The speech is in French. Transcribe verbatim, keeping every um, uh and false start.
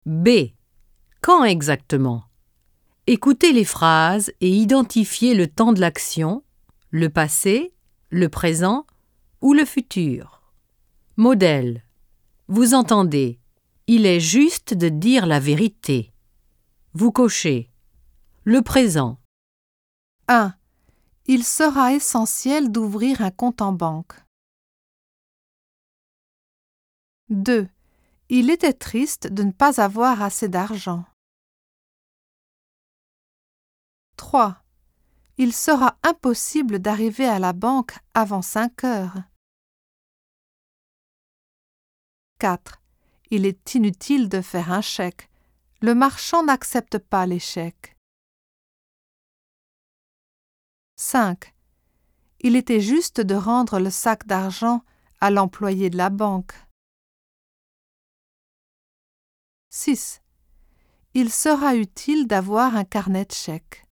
B. Quand exactement? Écoutez les phrases et identifiez le temps de l'action, le passé, le présent ou le futur. Modèle. Vous entendez. Il est juste de dire la vérité. Vous cochez. Le présent. un. Il sera essentiel d'ouvrir un compte en banque. deux. Il était triste de ne pas avoir assez d'argent. trois. Il sera impossible d'arriver à la banque avant cinq heures. quatre. Il est inutile de faire un chèque. Le marchand n'accepte pas les chèques. cinq. Il était juste de rendre le sac d'argent à l'employé de la banque. six. Il sera utile d'avoir un carnet de chèques.